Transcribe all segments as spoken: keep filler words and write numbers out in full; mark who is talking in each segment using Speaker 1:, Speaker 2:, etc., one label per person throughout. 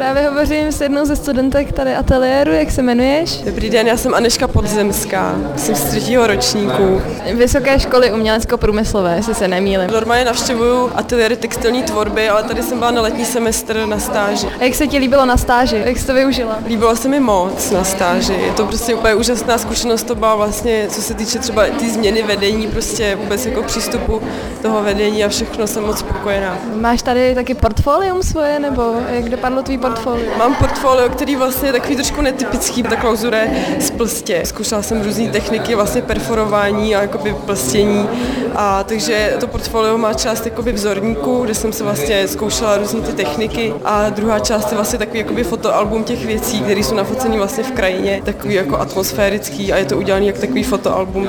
Speaker 1: Právě hovořím s jednou ze studentek tady ateliéru, jak se jmenuješ?
Speaker 2: Dobrý den, já jsem Anežka Podzemská, jsem z třetího ročníku.
Speaker 1: Vysoké školy umělecko-průmyslové, jestli se nemýlím.
Speaker 2: Normálně navštěvuju ateliéry textilní tvorby, ale tady jsem byla na letní semestr na stáži.
Speaker 1: A jak se ti líbilo na stáži? Jak jsi to využila?
Speaker 2: Líbilo se mi moc na stáži, je to prostě úplně úžasná zkušenost, to byla vlastně, co se týče třeba ty změny vedení, prostě vůbec jako přístupu toho vedení a všechno, jsem moc spokojená.
Speaker 1: Máš tady taky portfolium svoje, nebo jak dopadlo tvý portfolio?
Speaker 2: Mám portfolio, který vlastně je takový trošku netypický, ta klauzura je z plstě. Zkoušela jsem různé techniky, vlastně perforování a jakoby plstění, a takže to portfolio má část jakoby vzorníků, kde jsem se vlastně zkoušela různé ty techniky, a druhá část je vlastně takový jakoby fotoalbum těch věcí, které jsou nafoceny vlastně v krajině, takový jako atmosférický, a je to udělaný jak takový fotoalbum.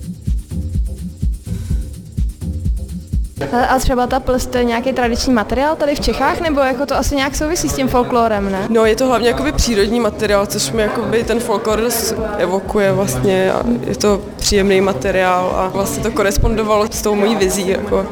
Speaker 1: A třeba ta plst, to je nějaký tradiční materiál tady v Čechách, nebo jako to asi nějak souvisí s tím folklorem, ne?
Speaker 2: No, je to hlavně jakoby přírodní materiál, což mi jakoby ten folklor evokuje vlastně, a je to příjemný materiál a vlastně to korespondovalo s tou mojí vizí. Jako.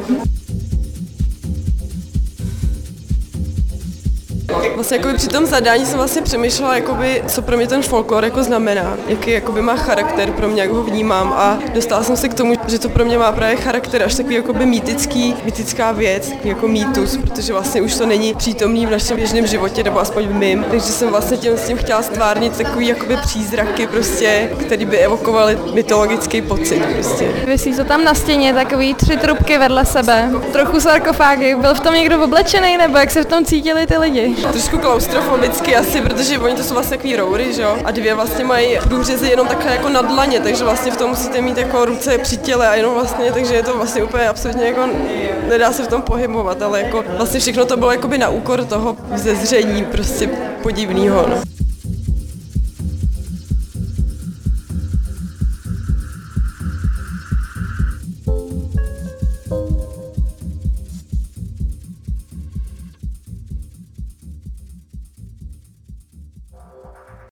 Speaker 2: Vlastně jakoby při tom zadání jsem vlastně přemýšlela, jakoby, co pro mě ten folklor jako znamená, jaký jakoby má charakter pro mě, jak ho vnímám, a dostala jsem se k tomu, že to pro mě má právě charakter až takový jakoby mýtický, mýtická věc, takový jako mýtus, protože vlastně už to není přítomný v našem běžném životě, nebo aspoň v mým, takže jsem vlastně tím s tím chtěla stvárnit takový jakoby přízraky, prostě, který by evokovaly mytologický pocit. Prostě.
Speaker 1: Visí to tam na stěně, takový tři trubky vedle sebe, trochu sarkofágy. Byl v tom někdo oblečený, nebo jak se v tom cítili ty lidi?
Speaker 2: Trošku klaustrofobicky asi, protože oni to jsou vlastně takový roury, že jo? A dvě vlastně mají průřezy jenom takhle jako na dlaně, takže vlastně v tom musíte mít jako ruce při těle a jenom vlastně, takže je to vlastně úplně absolutně jako, nedá se v tom pohybovat, ale jako vlastně všechno to bylo jakoby na úkor toho vzezření prostě podivného, no.